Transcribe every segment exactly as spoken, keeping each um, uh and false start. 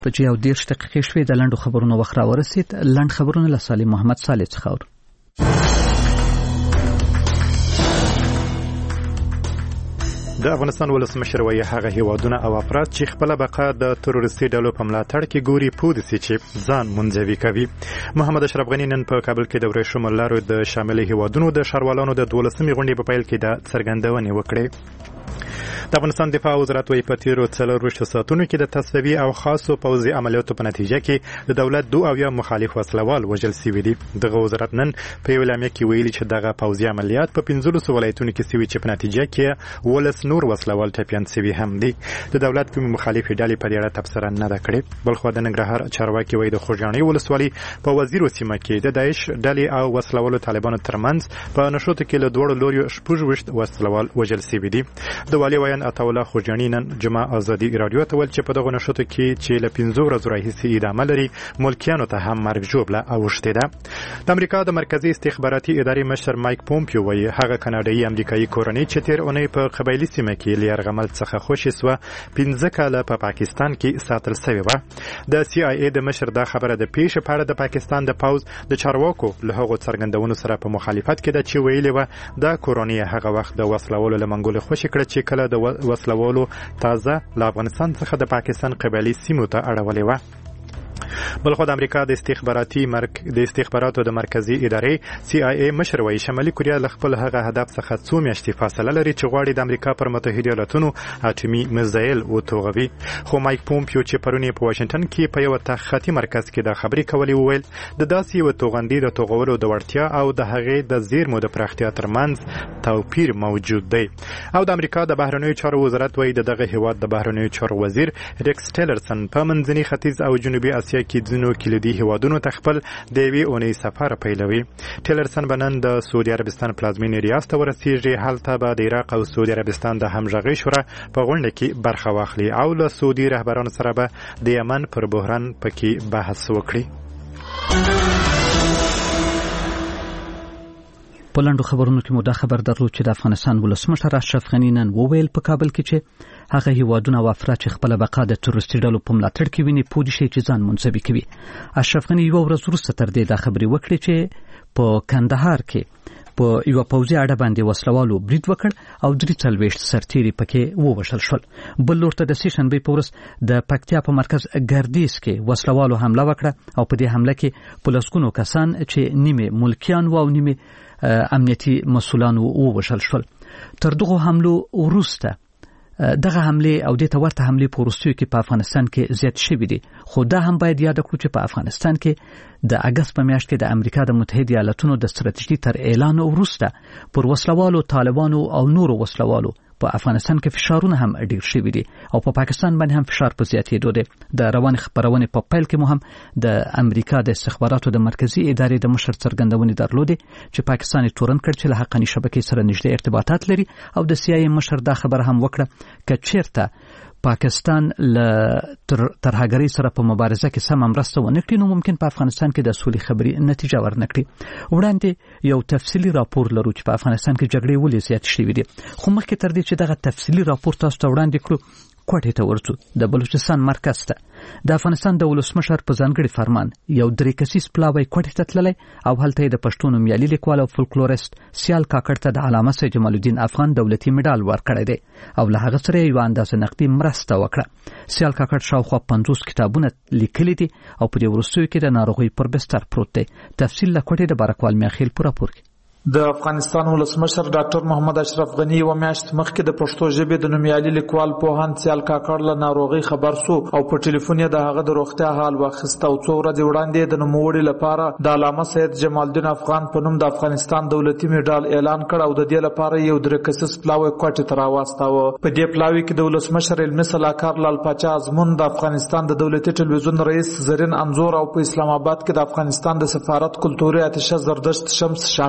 په یو دېرش دقیقې شوې د لنډو خبرونو وخت راورسید. لنډ خبرونه له سالم محمد صالح څخه اورو. د افغانستان ولسمشر وایي هغه هیوادونه او افراد چې خپل بقا د تروریستي ډلو په ملاتړ کې ګوري پوه دي چې ځان منځوي کوي. محمد اشرف غني نن په کابل کې د ورېښمو لارو د شامل هیوادونو د ښاروالانو د دولسمې غونډې په پیل کې د څرګندونې وکړې. د افغانستان دفاع وزارت وایي په تیرو څلورویشتو ساعتونو کې د تصفیې او خاصو پوځي عملیاتو په نتیجه کې د دولت دوه اویا مخالف وسلوال وژل شوي دي. دغه وزارت نن په یو اعلامیه کې ویلي چې دغه پوځي عملیات په پنځلسو ولایتونو کې شوي چې په نتیجه کې ولس نور وسلوال ټپیان شوي هم دي. د دولت کومې مخالفې ډلې په دې اړه تبصره نه ده کړې. بلخو د ننګرهار چارواکي وایي د خوږیاڼي ولسوالۍ په وزیرو سیمه کې د داعش ډلې او وسلوالو طالبانو ترمنځ په نښتو کې له دوړو لوريو شپږ وشت وسلوال وژل شوي دي. د والي ویان عطاالله خوږیاڼي نن جمعه ازادي رادیو ته ویل چې په دغه نښتو کې چې له پنځو ورځو راهیسې ادامه لري ملکیانو ته هم مرګ ژوبله اوښتې ده. د امریکا د مرکزي استخباراتي ادارې مشر مایک پومپیو وایي هغه کاناډایي امریکایي کورنۍ چې تیر اونۍ په قبایلي سیمه کې له یرغمل څخه خوشې سوه پنځه کاله په پاکستان کې ساتل شوې وه. د سی آی ای د مشر دا خبره د پیښې په اړه د پاکستان د پوځ د چارواکو له هغو څرګندونو سره په مخالفت کې ده چې ویلې وه دا کورنۍ هغه وخت د وسلوالو له منګولې خوشې کړه چې کله د وسلوالو تازه له افغانستان څخه د پاکستان قبایلي سیمو ته اړولې وه. بلخو د امریکا د استخباراتي مرک د استخباراتو د مرکزی ادارې سی آی ای مشر وایي شمالي کوریا له خپل هغه هدف څخه څو میاشتې فاصله لري چې غواړي د امریکا پر متحده ایالاتونو اټومي میزایل وتوغوي. خو مایک پومپیو چې پرون په واشنگټن کې په یو تحقیقاتي مرکز کې د خبرې کولې وویل د داسې یو توغندي د توغولو د وړتیا او د هغې د زیرمو د پراختیا ترمنځ توپیر موجود دی. او د امریکا د بهرنیو چارو وزارت وایي دغه هیواد د بهرنیو چارو وزیر ریکس ټیلرسن په منځني ختیځ او جنوبي اسیا کې ځینو کلیدي هیوادونو ته خپل د یوې اونۍ سفر پیلوي. ټیلرسن به نن د سعودي عربستان پلازمینې ریاض ته ورسیږي. هلته به د عراق او سعودي عربستان د همغږۍ شورا په غونډه کې برخه واخلي او له سعودي رهبرانو سره به د یمن پر بحران پکې بحث وکړي. په لنډو خبرونو کې مو دا خبر درلود چې د افغانستان ولسمشر اشرف غني نن وویل په کابل کې چې هغه هیوادونه او افراد چې خپل بقا د تروریستي ډلو په ملاتړ کې ویني پوه دي چې ځان منځوي کوي. اشرف غني یوه ورځ وروسته تر دې دا خبرې وکړې چې په کندهار کې په یو پوځي اډه باندې وسلوالو برید وکړ او درې څلوېښت سرتیري پکې ووژل شول. بل لور ته د سې شنبې په ورځ د پکتیا په مرکز ګردیز کې وسلوالو حمله وکړه او په دې حمله کې په لسګونو کسان چې نیمه ملکیان و او نیمه امنیتي مسؤلان ووژل شول. تر دغه حملو وروسته دغه حمله او د تورته حمله په وروستیو کې په افغانستان کې زیات شوې دي. خو دا هم باید یاد کړو چې په افغانستان کې د اگست په میاشت کې د امریکا د متحده ایالاتونو د ستراتیژي تر اعلان وروسته پر وسلوالو طالبانو او نورو وسلوالو په افغانستان کې فشارونه هم ډیر شوي دي او په پا پاکستان باندې هم فشار په زیاتېدو دی. د روان خبرونه په پیل کې مو هم د امریکا د استخباراتو د مرکزی ادارې د مشر څرګندونې درلودې چې پاکستان تورن کړ چې له حقاني شبکې سره نږدې ارتباطات لري او د سی آی ای مشر دا خبر هم وکړه چې چیرته پاکستان له ترهګرۍ سره په مبارزه کې سم مرسته ونه کړي نو ممکن په افغانستان کې د سولې خبرې نتیجه ورنکړي. وړاندې یو تفصیلي راپور لرو چې په افغانستان کې جګړې ولې زیات شوې دي. خو مخکې تر دې چې دغه تفصیلي راپور تاسو ته وړاندې کړو کوټې ته ورځو. د بلوچستان مرکز ته د افغانستان د ولسمشر په ځانګړي فرمان یو درې کسیز پلاوی کوټې ته تللی او هلته د پښتو نومیالي لیکوال او فولکلوریست سیال کاکړ ته د علامه سید جمال الدین افغان دولتي مډال ورکړی دی او له هغه سره یو اندازه نقدي مرسته وکړه. سیال کاکړ شاوخوا پنځوس کتابونه لیکلي دي او په دې وروستیو کې د ناروغۍ پر بستر پروت دی. تفصیل له کوټې د بارکوال میاخیل په راپور کې. د افغانستان ولسمشر ډاکټر محمد اشرف غني و میاشت مخکې د پښتو ژبې د نومیالي لیکوال پوهاند سیال کاکړ له ناروغۍ خبر سو او په ټلیفون یې د هغه د روغتیا حال واخیست او څو ورځې وړاندې د نوموړي لپاره د علامه سید جمال الدین افغان په نوم د افغانستان دولتي مډال اعلان کړ او د دې لپاره یو درې کسیز پلاوی کوټې ته راواستاوه. په دې پلاوی کې د ولسمشر علمي سلاکار لال پاچا ازمون د افغانستان د دولتي ټلویزیون رئیس زرین انزور او په اسلام آباد کې د افغانستان د سفارت کلتوري اتشه زردشت شمس شامل دي.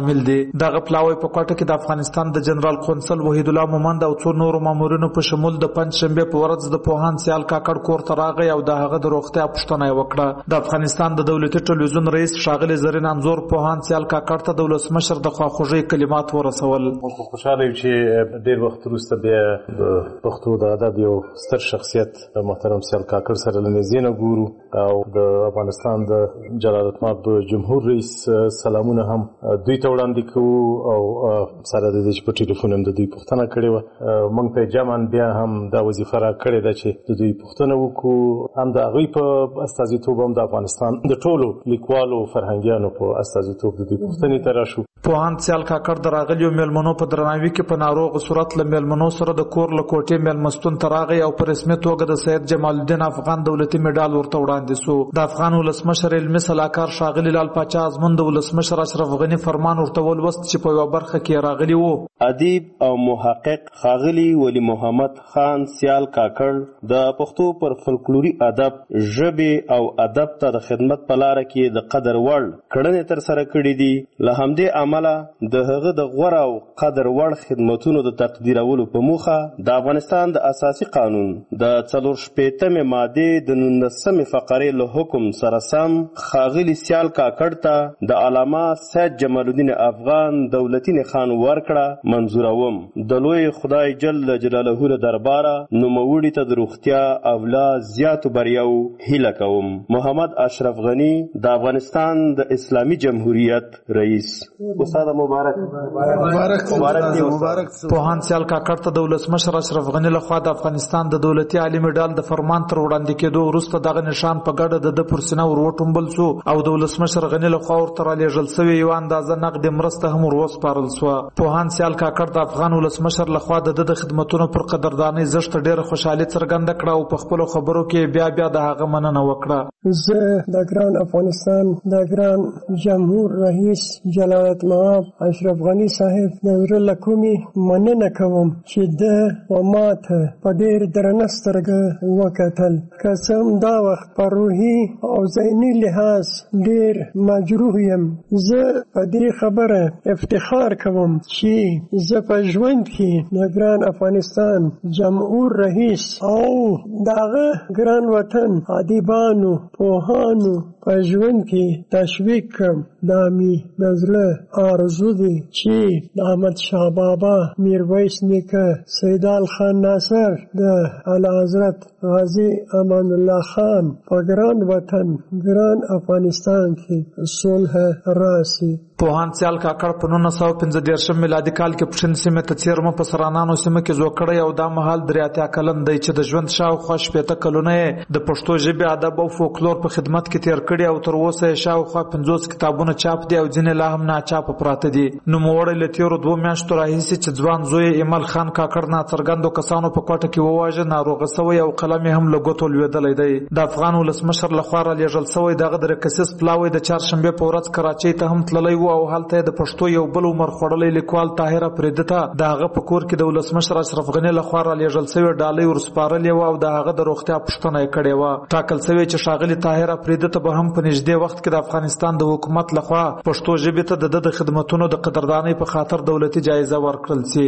دغه پلاوی په کوټه کې د افغانستان د جنرال قونسل وحید الله مومند او څو نور مامورینو په شمول د پنځشنبه په ورځ د پوهاند سیال کاکړ کور ته راغی او د هغه د روغتیا پوښتنه وکړه. د افغانستان د دولتي ټلویزیون رئیس ښاغلی زرین انزور پوهاند سیال کاکړ ته د ولسمشر د خواخوږۍ کلمات ورسول. خوشاله یم چې ډېر وخت وروسته بیا د پښتو د ادب یو ستر شخصیت محترم سیال کاکړ سره له نږدې نه ګورو او د افغانستان د جلالتمآب جمهور رئیس سلامونه هم دوی ته وړاندې کوو او سره د دې چې په ټلیفون هم د دوی پوښتنه کړې وه. موږ ته جمعاً بیا هم دا وظیفه راکړې ده چې د دوی پوښتنه وکړو، هم د هغوی په استازیتوب هم د افغانستان د ټولو لیکوالو فرهنګیانو په استازیتوب د دوی پوښتنې ته راشو. پوهاند سیال کاکړ د راغلیو میلمنو په درناوي کې په ناروغ صورت له میلمنو سره د کور له کوټې میلمستون ته راغی او په رسمي توګه د سید جمال الدین افغان دولتي میډال ورته وړاندې سو. د افغان ولسمشر علمي سلاکار ښاغلی لال پاچا ازمون د ولسمشر اشرف غني فرمان ورته ولوست چې په یوه برخه کې راغلی وو. ادیب او محقق ښاغلی ولی محمد خان سیال کاکړ د پښتو پر فولکلوري ادب، ژبې او ادب ته د خدمت په لاره کې د قدر وړ کړنې تر سره کړې دي. له همدې عمله د هغه د غوره او قدر وړ خدمتونو د تقدیرولو په موخه د افغانستان د اساسي قانون د څلور شپېتمې مادې د نولسمې فقرې له حکم سره سم ښاغلي سیال کاکړ ته د علامه سید جمال الدین افغان دولتي نښان ورکړه منظوروم. د لوی خدای جل جلاله له درباره نوموړي ته د روغتیا او لا زیاتو بریاو هیله کوم. محمد اشرف غني د افغانستان د اسلامي جمهوریت رئیس. استاد مبارک مبارک مبارک. پوهاند سیال کاکړ ته د ولسمشر اشرف غني لخوا د افغانستان د دولتي عالي میډال د فرمان تر وړاندې کېدو وروسته دغه نشان په ګډه د ده پر سینه ور وټومبل سو او د ولسمشر غني لخوا ورته رالیږل سوې یوه اندازه نقدې مرسته هم ور وسپارل سوه. پوهاند سیال کاکړ د افغان ولسمشر لخوا د ده د خدمتونو پر قدردانۍ زښته ډېره خوشحالي څرګنده کړه او په خپلو خبرو کې بیا بیا د هغه مننه وکړه. زه د ګران افغانستان د ګران جمهور رئیس جلالتمآب اشرف غني صاحب د زړه له کومې مننه کوم چې ده و ما ته په ډېر درنه سترګه وکتل. که څه هم دا وخت په روحي او ذهني لحاظ ډېر مجروح یم، زه په دې خبره افتخار کوم چې زه په ژوند کې د ګران افغانستان جمهور رئیس او دغه ګران وطن ادیبانو پوهانو په ژوند کې تشویق کړم. دا مې د زړه آرزو دی چې د احمد شاه بابا، میرویس نیکه، سیدال خان ناصر، د اعلی حضرت غازی امان الله خان په ګران وطن ګران افغانستان کې صلح راسي. پوهاند سیال کاکړ په نولس سوه پنځه دېرشم میلادي کال کې پښین سیمې ته څیرمه په سرانانو سیمه کې زوړ کړی او دا مهال درې اتیا کلن دی چې د ژوند شاوخوا شپېته کلونه یې د پښتو ژبې ادب او فولکلور په خدمت کې تیر کړي او تر اوسه یې شاوخوا پنځوس کتابونه چاپ دي او ځینې لا هم ناچاپه پراته دي. نوموړی له تېرو دوو میاشتو راهیسې چې ځوان زوی یې ایمل خان کاکړ ناڅرګندو کسانو په کوټه کې وواژه، ناروغه سوی او قلم یې هم له ګوتو لوېدلی دی. د افغان ولسمشر لخوا رالیږل سوی دغه د رکسیس پلاوی د چهارشنبې په ورځ کراچۍ ته هم تللی و او هلته یې د پښتو یو بل عمر خوړلی لیکوال طاهر افریدي ته د هغه په کور کې د ولسمشر اشرف غني لخوا رالیږل سوې ډالۍ ورسپارلې وه او د هغه د روغتیا پوښتنه یې کړې وه. ټاکل سوې چې ښاغلي طاهر افریدي ته به هم په نږدې وخت کې د افغانستان د حکومت لخوا پښتو ژبې ته د ده د خدمتونو د قدردانۍ په خاطر دولتي جایزه ورکړل سي.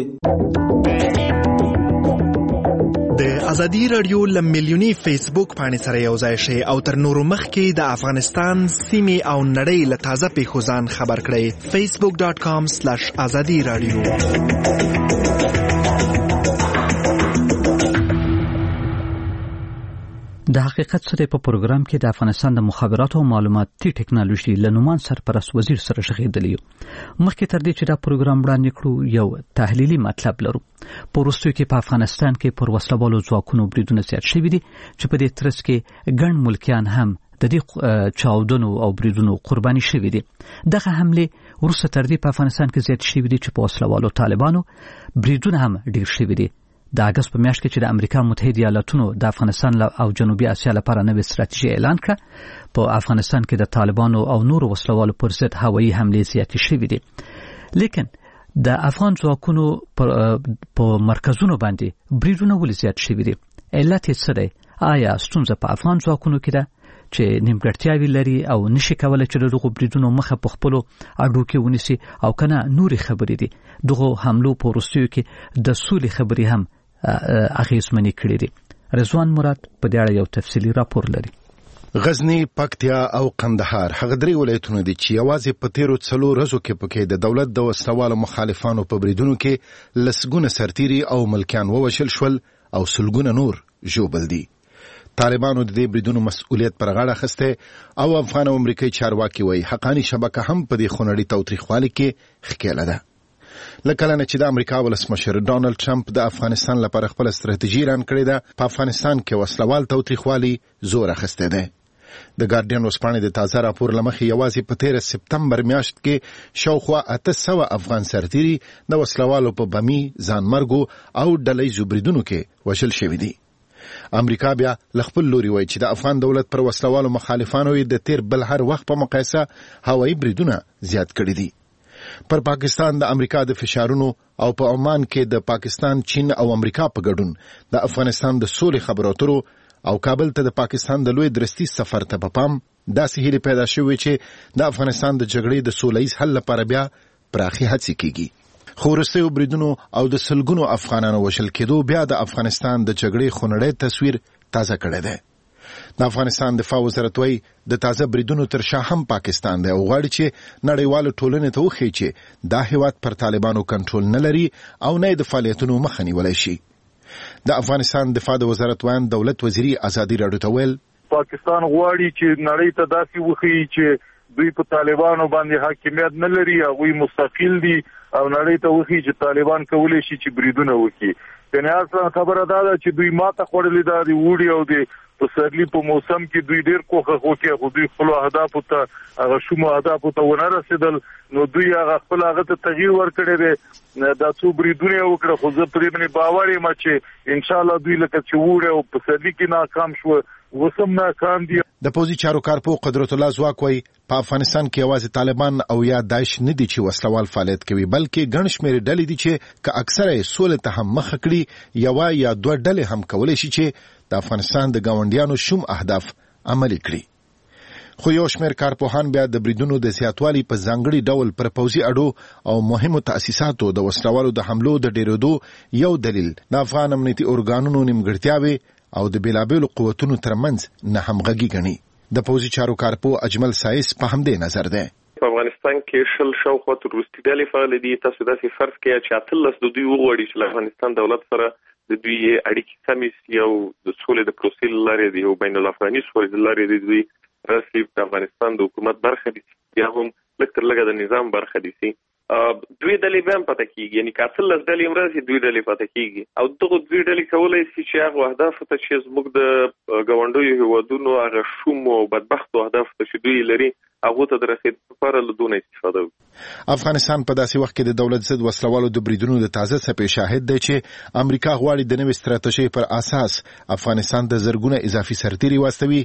د ازادي رادیو ل میلیونی فیسبوک باندې سره یو ځای شئ او تر نورو مخکې د افغانستان سیمې او نړۍ له تازه پیښو ځان خبر کړئ. فیسبوک ډاټ کام سلیش ازادي رادیو. د حقیقت سره په پروګرام کې د افغانستان د مخابراتو او معلوماتي ټکنالوژي لنومان سرپرست وزیر سره شغېدلی یو. مخکې تر دې چې دا پروګرام وړاندې کړو یو تحلیلي مطلب لرو. په وروستیو کې په افغانستان کې پر وسلوالو ځواکونو بریدونه زیات شوي دي چې په دې ترڅ کې ګڼ ملکیان هم د دې چاودنو او بریدونو قرباني شوي دي. دغه حملې وروسته تر دې په افغانستان کې زیات شوي دي چې په وسلوالو طالبانو بریدونه هم ډېر شوي دي. د اګست په میاشت کې چې د امریکا متحده ایالاتونو د افغانستان او جنوبي اسیا لپاره نوې ستراتیژي اعلان کړه، په افغانستان کې د طالبانو او نورو وسلوالو پر ضد هوایي حملې زیاتې شوي دي. لیکن د افغان ځواکونو په مرکزونو باندې بریدونه ولې زیات شوي دي؟ علت یې څه دی؟ آیا ستونزه په افغان ځواکونو کې ده چې نیمګړتیاوي لري او نشي کولای چې دغه بریدونو مخه په خپل اډو کې ونیسي او کنه نوري خبرې دي دغه حملو په وروستیو کې د سولې خبرې هم اغیزمنې کړې دي. رضوان مراد په دې اړه یو تفصیلی راپور لري. غزنی، پکتیا او قندهار هغه درې ولایتونه دي چې یوازې په تیرو څلور ورځو کې پکې د دولت د وسلوالو مخالفانو په بریدونو کې لسګونه سرتیري او ملکیان ووژل شول او سلګونه نور ژوبل دي. طالبانو د دې بریدونو مسؤلیت پر غاړه اخیسته او افغان او امریکایي چارواکي وایي حقانی شبکه هم په دې خونړي تاوتریخوالي کې ښکېله ده. لکه لنه چې د امریکا ولسمشر ډانلډ ټرمپ د افغانستان لپاره خپل ستراتیژي اعلان کړې ده، په افغانستان کې وسلوال تاوتریخوالي زور اخیستی دی. د ګارډین ورځپاڼې د تازه راپور له مخې یوازې په تیره سپتمبر میاشت کې شاوخوا اته سوه افغان سرتیري د وسلوالو په بمي ځانمرګو او ډلهییزو بریدونو کې وژل شوي دي. امریکا بیا له خپل لوري وایي چې د افغان دولت پر وسلوالو مخالفانو یې د تیر بل هر وخت په مقایسه هوایي بریدونه زیات کړي دي. پر پاکستان د امریکا د فشارونو او په عمان کې د پاکستان، چین او امریکا په ګډون د افغانستان د سولې خبرو اترو او کابل ته د پاکستان د لوی درستی سفر ته په پام داسې هیله پیدا شوې چې د افغانستان د جګړې د سولهییز حل لپاره بیا پراخي هڅې کیږي. خو وروستیو بریدونو او د سلګونو افغانانو وژل کېدو بیا د افغانستان د جګړې خونړی تصویر تازه کړی دی. د افغانستان دفاع وزارت وایي د تازه بریدونو تر شا هم پاکستان دی او غواړي چې نړیوالو ټولنې ته وښیي چې دا هیواد پر طالبانو کنټرول نه لري او نه د فعالیتونو مخه نیولی شي. د افغانستان دفاع د وزارت وایي دولت وزیري ازادي راډیو ته ویل پاکستان غواړي چې نړۍ ته داسې وښیي چې دوی په طالبانو باندې حاکمیت نه لري، هغوی مستقل دي او نړۍ ته وښیي چې طالبان کولی شي چې بریدونه وکړي. یعنې اصلا خبره دا ده چې دوی ماته خوړلې ده د وړي او د پسرلی په موسم کې دوی ډیر کوخه وکړي خو دوی خپل اهداف ته هغه شوم اهداف ته ونه رسیدل، نو دوی هغه خپل هغه ته تغییر ورکړي دي. دا څو بریدونه وکړه خو زه پرې باندې باور یم چې ان شاء الله دوی لکه چې وړي او پسرلی کې ناکام شو وسم ناکام دي. د پوځي چارو کارپو قدرت الله ځواک وایي په افغانستان کې یوازې طالبان او یا داعش نه دي چې وسلوال فعالیت کوي، بلکې ګڼ شمېر ډلې دي چې که اکثره یې سولې ته هم مخه کړي یوه یا دوه ډلې هم کولی شي چې د افغانستان د ګاونډیانو شوم اهداف عملي کړي. خو یو شمېر کارپوهان بیا د بریدونو د زیاتوالي په ځانګړي ډول پر پوځي اډو او مهمو تاسیساتو د وسلوالو د حملو د ډېرېدو یو دلیل د افغان امنیتي ارګانونو نیمګړتیاوې او د بیلابیلو قوتونو ترمنځ نه همغږي ګڼي. د پوځي چارو کارپو اجمل سایس په همدې نظر ده. په افغانستان کې شل شاوخوا تروریستي ډلې فعال دي. تاسو داسې فرض کړئ چې اتلس د دوی وغواړي چې له افغانستان دولت سره د دوی اړیکې سمې سي او د سولې د پروسې له لارې د یو بین الافغاني سولې له لارې د دوی رسمي د افغانستان د حکومت برخه دي یا هم لږ تر لږه د نظام برخه دي سي. دوی ډلې به هم پاتې کېږي، یعنې که اتلس ډلې هم راسي دوی ډلې پاتې کېږي او دغه دوی ډلې کولی شي چې هغو اهدافو ته چې زموږ د ګاونډیو هېوادونو هغه شومو او بدبختو اهدافو ته چې دوی لري هغو ته د رسېدو لپاره له دونه استفاده وکړي. افغانستان په داسې وخت کې د دولت ضد وسلوالو د بریدونو د تازه څپې شاهد دی چې امریکا غواړي د نوې ستراتیژۍ پر اساس افغانستان د زرګونه اضافي سرتیري واستوي